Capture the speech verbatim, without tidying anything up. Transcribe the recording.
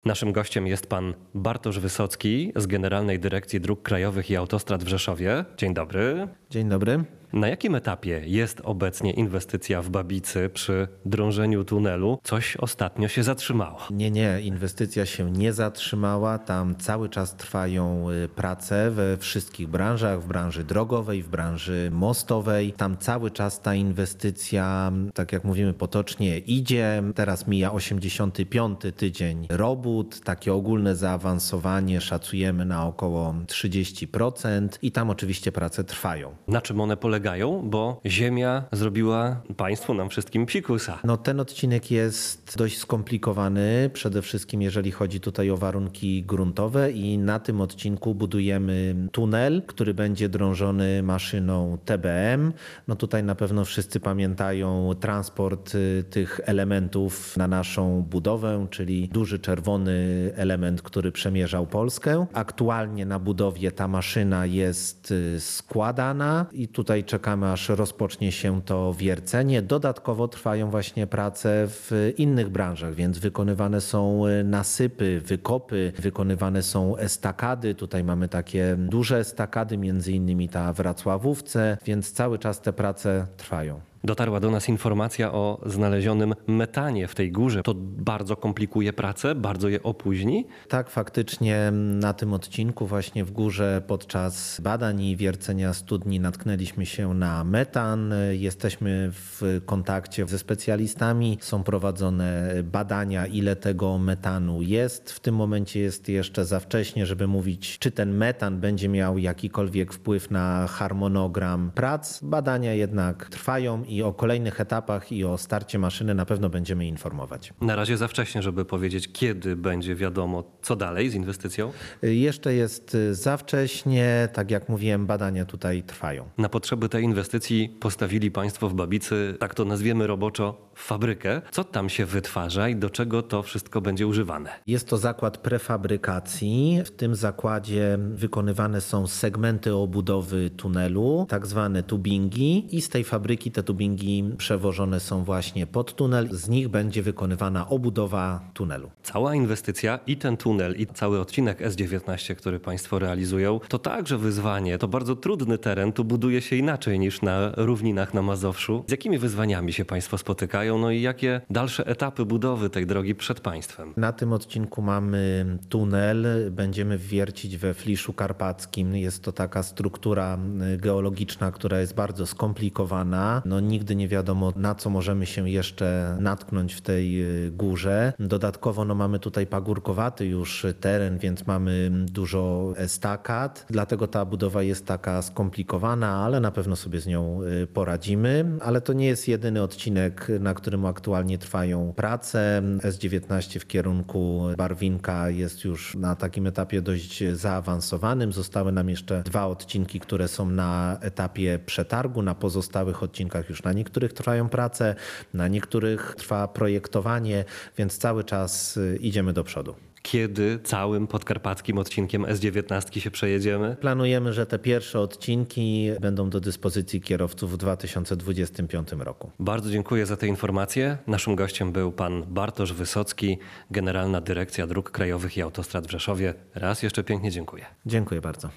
Naszym gościem jest pan Bartosz Wysocki z Generalnej Dyrekcji Dróg Krajowych i Autostrad w Rzeszowie. Dzień dobry. Dzień dobry. Na jakim etapie jest obecnie inwestycja w Babicy przy drążeniu tunelu? Coś ostatnio się zatrzymało. Nie, nie, inwestycja się nie zatrzymała. Tam cały czas trwają prace we wszystkich branżach, w branży drogowej, w branży mostowej. Tam cały czas ta inwestycja, tak jak mówimy potocznie, idzie. Teraz mija osiemdziesiąty piąty tydzień robót. Takie ogólne zaawansowanie szacujemy na około trzydzieści procent i tam oczywiście prace trwają. Na czym one polegają? Bo ziemia zrobiła państwu, nam wszystkim psikusa. No ten odcinek jest dość skomplikowany, przede wszystkim jeżeli chodzi tutaj o warunki gruntowe i na tym odcinku budujemy tunel, który będzie drążony maszyną T B M. No tutaj na pewno wszyscy pamiętają transport tych elementów na naszą budowę, czyli duży czerwony element, który przemierzał Polskę. Aktualnie na budowie ta maszyna jest składana i tutaj czekamy, aż rozpocznie się to wiercenie. Dodatkowo trwają właśnie prace w innych branżach, więc wykonywane są nasypy, wykopy, wykonywane są estakady. Tutaj mamy takie duże estakady, między innymi ta w Racławówce, więc cały czas te prace trwają. Dotarła do nas informacja o znalezionym metanie w tej górze. To bardzo komplikuje pracę, bardzo je opóźni? Tak, faktycznie na tym odcinku właśnie w górze podczas badań i wiercenia studni natknęliśmy się na metan. Jesteśmy w kontakcie ze specjalistami. Są prowadzone badania, ile tego metanu jest. W tym momencie jest jeszcze za wcześnie, żeby mówić, czy ten metan będzie miał jakikolwiek wpływ na harmonogram prac. Badania jednak trwają i o kolejnych etapach i o starcie maszyny na pewno będziemy informować. Na razie za wcześnie, żeby powiedzieć, kiedy będzie wiadomo, co dalej z inwestycją? Jeszcze jest za wcześnie, tak jak mówiłem, badania tutaj trwają. Na potrzeby tej inwestycji postawili państwo w Babicy, tak to nazwiemy roboczo, fabrykę. Co tam się wytwarza i do czego to wszystko będzie używane? Jest to zakład prefabrykacji. W tym zakładzie wykonywane są segmenty obudowy tunelu, tak zwane tubingi, i z tej fabryki te tubingi przewożone są właśnie pod tunel. Z nich będzie wykonywana obudowa tunelu. Cała inwestycja i ten tunel, i cały odcinek S dziewiętnaście, który państwo realizują, to także wyzwanie. To bardzo trudny teren. Tu buduje się inaczej niż na równinach na Mazowszu. Z jakimi wyzwaniami się państwo spotykają? No i jakie dalsze etapy budowy tej drogi przed państwem? Na tym odcinku mamy tunel. Będziemy wiercić we Fliszu Karpackim. Jest to taka struktura geologiczna, która jest bardzo skomplikowana. No nigdy nie wiadomo, na co możemy się jeszcze natknąć w tej górze. Dodatkowo no, mamy tutaj pagórkowaty już teren, więc mamy dużo estakad. Dlatego ta budowa jest taka skomplikowana, ale na pewno sobie z nią poradzimy. Ale to nie jest jedyny odcinek, na którym aktualnie trwają prace. S dziewiętnaście w kierunku Barwinka jest już na takim etapie dość zaawansowanym. Zostały nam jeszcze dwa odcinki, które są na etapie przetargu. Na pozostałych odcinkach już na niektórych trwają prace, na niektórych trwa projektowanie, więc cały czas idziemy do przodu. Kiedy całym podkarpackim odcinkiem S dziewiętnaście się przejedziemy? Planujemy, że te pierwsze odcinki będą do dyspozycji kierowców w dwa tysiące dwudziestym piątym roku. Bardzo dziękuję za te informacje. Naszym gościem był pan Bartosz Wysocki, Generalna Dyrekcja Dróg Krajowych i Autostrad w Rzeszowie. Raz jeszcze pięknie dziękuję. Dziękuję bardzo.